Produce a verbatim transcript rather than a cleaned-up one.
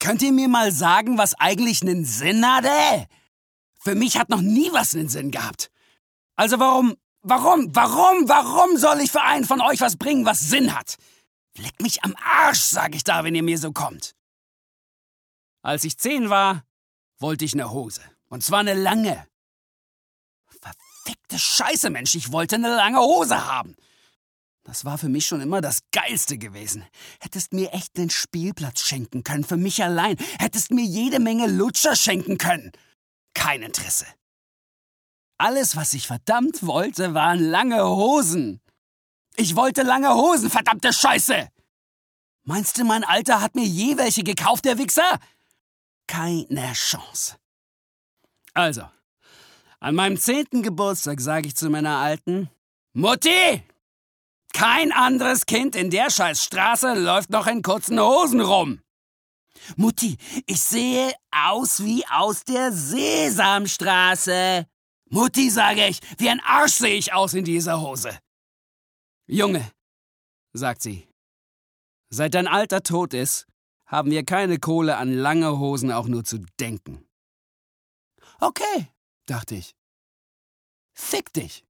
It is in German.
Könnt ihr mir mal sagen, was eigentlich einen Sinn hat, ey? Für mich hat noch nie was einen Sinn gehabt. Also warum, warum, warum, warum soll ich für einen von euch was bringen, was Sinn hat? Leck mich am Arsch, sag ich da, wenn ihr mir so kommt. Als ich zehn war, wollte ich eine Hose. Und zwar eine lange. Verfickte Scheiße, Mensch, ich wollte eine lange Hose haben. Das war für mich schon immer das Geilste gewesen. Hättest mir echt den Spielplatz schenken können, für mich allein. Hättest mir jede Menge Lutscher schenken können. Kein Interesse. Alles, was ich verdammt wollte, waren lange Hosen. Ich wollte lange Hosen, verdammte Scheiße! Meinst du, mein Alter hat mir je welche gekauft, der Wichser? Keine Chance. Also, an meinem zehnten Geburtstag sage ich zu meiner Alten, Mutti! Kein anderes Kind in der Scheißstraße läuft noch in kurzen Hosen rum. Mutti, ich sehe aus wie aus der Sesamstraße. Mutti, sage ich, wie ein Arsch sehe ich aus in dieser Hose. Junge, sagt sie, seit dein Alter tot ist, haben wir keine Kohle, an lange Hosen auch nur zu denken. Okay, dachte ich. Fick dich.